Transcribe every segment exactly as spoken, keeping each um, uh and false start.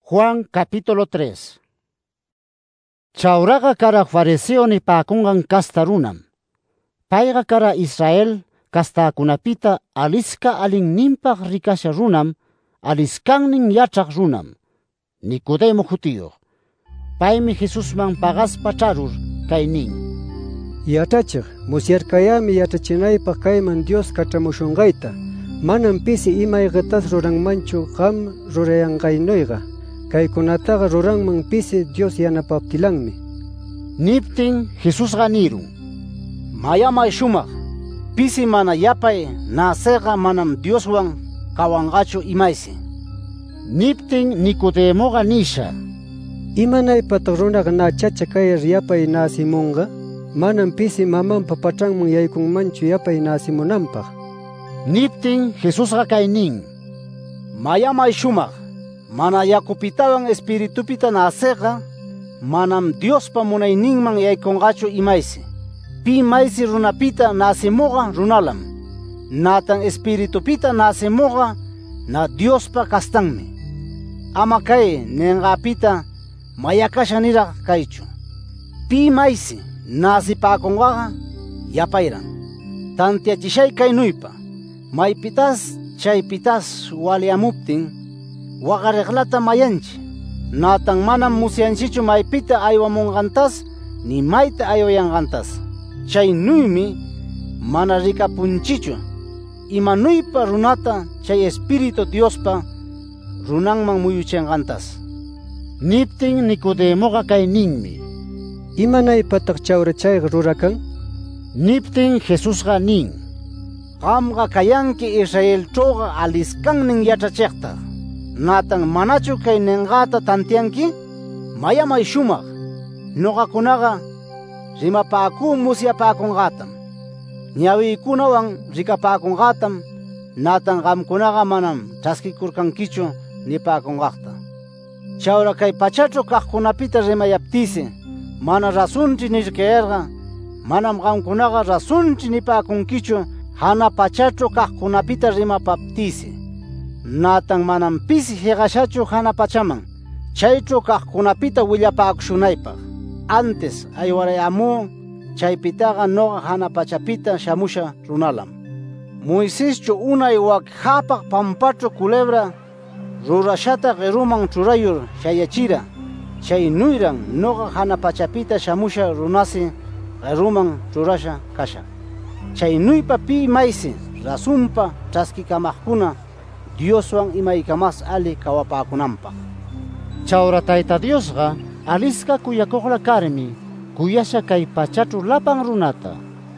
Juan capítulo tres. Chawraqa karaq fariseo nipakungan kasta runam. Payqa kara Israel kastakunapita aliska alinninpaq rikasha runam, aliskannin yachaq runam. Nicodemo hutiyuq. Paymi Jesusman pagaspa charur kay nin: Yatachiq, musyarkayami yatachinaypaq kayman Dios kach'amushunqayta. Manam pisi imayqatas ruranmanchu qam rurayanqaynuyqa. Kaykunataqa ruranman pisi Dios yanapaptilanmi. Niptin Jesusqa nirun: Mayamay shumaq, pisi mana yapay naseqa manam Dioswan kawanqachu imaysi. Niptin Nicodemoqa nisha: Imanaypataq runaqa na chacha kayar yapay nasimunqa? Manam pisi mamanpa patranman yaykunmanchu yapay nasimunanpaq. Niptin Jesusqa kay nin: Mayamay shumaq, mana yakupitawan espiritupita naseqa manam Diospa munayninman yaykunqachu imaysi. Pi maysi runapita nasimuqa runalam, natan espiritupita nasimuqa na Diospa kastanmi. Ama kay ninqapita mayakasha niraq kaychu. Pi maysi nasipakunqaqa yapayran. Tantiachishay kaynuypa, maypitas chaypitas waliamuptin waqariqlata mayanchi, natan manam musyanchichu maypita aywamunqantas ni mayta aywayanqantas. Chaynuymi mana rikapunchichu imanuypa runata chay Espíritu Diospa runanman muyuchinqantas. Niptin Nicodemoqa kay ninmi: Imanaypataq chawra chayqa rurakan? Niptin Jesusqa nin: Qamqa kayanki Israelchawqa aliskannin yachachiqta, natan manachu kay ninqata tantianki? Mayamay shumaq, nuqakunaqa rimapaakú musyapakunqatam, ñawiykunawan rikapakunqatam, natan qamkunaqa manam ch'askikurkankichu nipakunqaqta. Chawra kay pachachru kaqkunapita rimayaptisi mana rasunch'i nirkayarqa, manam qamkunaqa rasunch'i nipakunkichu hana pachachru kaqkunapita rimapaptisi. Natan manam pisi hiqashachu hana pachaman chaychru kaqkunapita willapakushunaypaq. Antes aywarayamú chaypitaqa noqa hana pachapita shamusha runalam. Moiseschu unay wak hapaq pampachru culebra rurashata qiruman churayur shayachira. Chaynuyran noqa hana pachapita shamusha runasi qiruman churasha kasha. Chaynuypa pi maysi rasunpa ch'askikamaqkuna Dioswan imaykamas ali kawapakunanpaq. Chawra Tayta Diosqa aliska kuyakuqla karmi kuyasha kay pachachru lapan runata.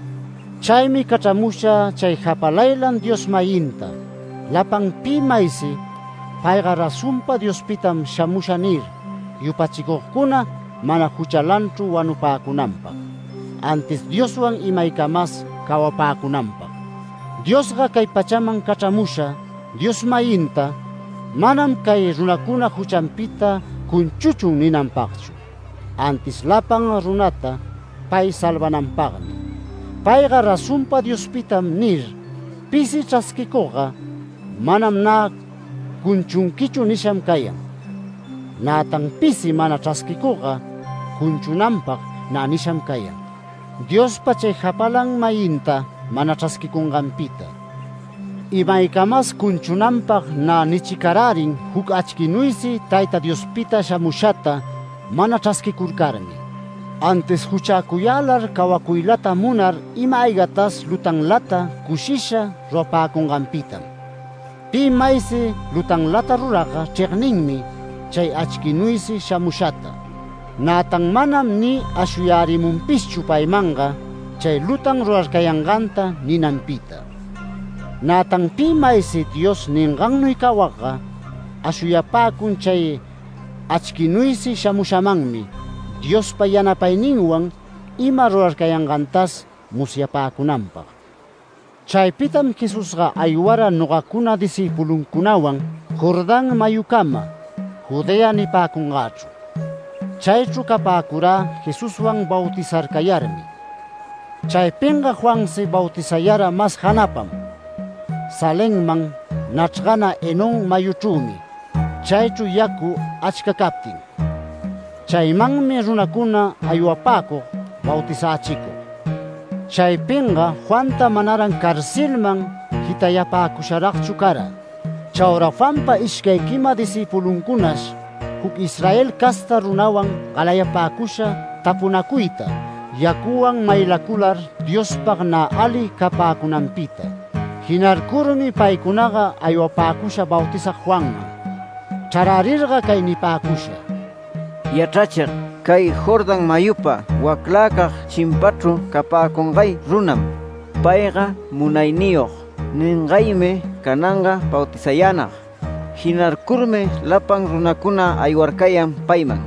Chaymi kach'amusha chay hapalaylan Dios mayinta, lapan pi maysi payqa rasunpa Diospitam shamusha nir yupachikuqkuna mana huchalanchu wanupakunanpaq, antes Dioswan imaykamas kawapakunanpaq. Diosqa kay pachaman kach'amusha Dios mayinta, manam kay runakuna huchanpita kunchuchun ninanpaqchu, antes lapan runata pay salvananpaqmi. Payqa rasunpa Diospitam nir pisi ch'askikuqa manam na kunchunkichu nisham kayan, natan pisi mana ch'askikuqa kunchunanpaq na nisham kayan, Diospa chay hapalan mayinta mana ch'askikunqanpita. Imaykamas kunchunanpaq na nichikararin huk achkinuysi Tayta Diospita shamushata mana ch'askikurkarmi. Antes huchakuyalar kawakuylata munar ima aygatas lutanlata kushisha rupakunqanpitam. Pi maysi lutanlata ruraqa chiqninmi chay achkinuysi shamushata, natan manam ni ashuyarimunpischu paymanqa chay lutan rurarkayanqanta ninanpita. Natan pi maysi Dios ninqannuy kawaqqa ashuyapakun chay achkinuysi shamushamanmi Diospa yanapayninwan ima rurarkayanqantas musyapakunanpaq. Chaypitam Jesusqa aywara nuqakuna disipulunkunawan Jordán mayukama, Judea nipakunqachu. Chaychu kapakurá Jesuswan bautizarkayarmi. Chaypinqa Juansi bautizayara mas hanapam, Salenman nachqana Enón mayuchumi. chaychu yaku achka kaptin. Chaymanmi runakuna aywapakuq bautizachikuq. Chaypinqa Juanta manaran karsilman hitayapakusharaqchu kara. Chawra Juanpa ishkay kima disipulunkunash huk Israel kasta runawan qalayapakusha tapunakuyta yakuwan maylakular Diospaq na ali kapakunanpita. Hinarkurmi paykunaqa aywapakusha bautizaq Juanman. Chararirqa kay nipakusha: Yachachiq, kay Jordan mayupa waklakaq chimpachru kapakunqay runam. Payqa munayniyuq ninqaymi kananqa bautizayanaq. Hinarkurmi lapan runakuna aywarkayan payman.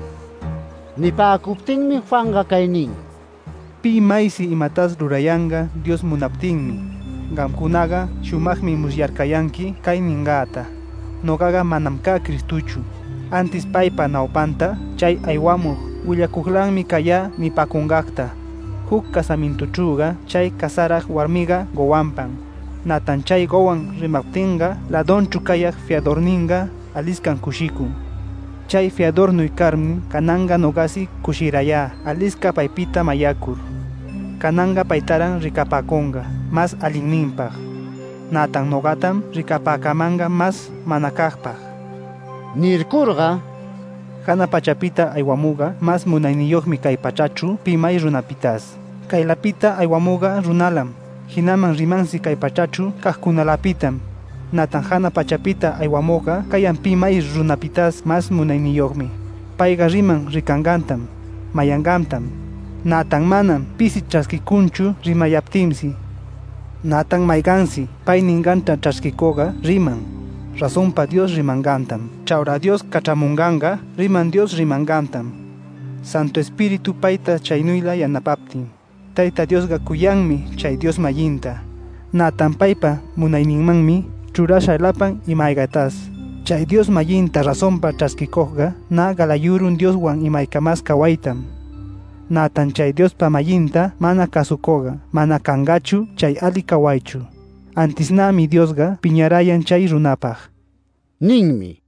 Nipakuptinmi Juanqa kay nin: Pi maysi imatas rurayanqa Dios munaptinmi. Qamkunaqa shumaqmi musyarkayanki kay ninqata. Noqaqa manam kaa Cristuchu. Antis paypa nawpanta chay aywamuq willakuqlanmi kaya nipakunqaqta. Huk casamintuchuqa chay kasaraq warmiqa gowanpan. Natan chay gowan rimaptinqa ladonchu kayaq fiadorninqa aliskan kushikun. Chay fiadornuy karmi kananga noqasi kushiraya aliska paypita mayakur. Kananga paytaran rikapakunqa mas alinninpaq. Natan noqatam rikapakamanga mas manakaqpaq. Nirkurqa Hana pachapita aywamuqa mas munayniyuqmi kay pachachu pimay runapitas. Kaylapita aywamuqa runalam. Hinaman rimansi kay pachachu kaqkunalapitam. Natan hana pachapita aywamuqa kayan pimay runapitas mas munayniyuqmi. Payqa riman rikangantam, mayangamtam. Natan manam pisi chaskikunchu rimayaptimsi. Natan maygansi pay ninganta chaskikuqa riman. Razonpa Dios rimangantam. Chawra Dios kachamunganqa riman Dios rimangantam. Santo Espíritu payta chaynuyla yanapaptin. Tayta Diosqa kuyanmi chay Dios mayinta. Natan paypa munayninmanmi churasha lapan imaygatas. Chay Dios mayinta razonpa chaskikuqqa na galayurun Dioswan imaykamas kawaytam. Natan chay Diospa mayinta mana kasukuqa mana kangachu chay ali kawaychu. Antisnami Diosqa piñarayan chay runapaq. ninmi: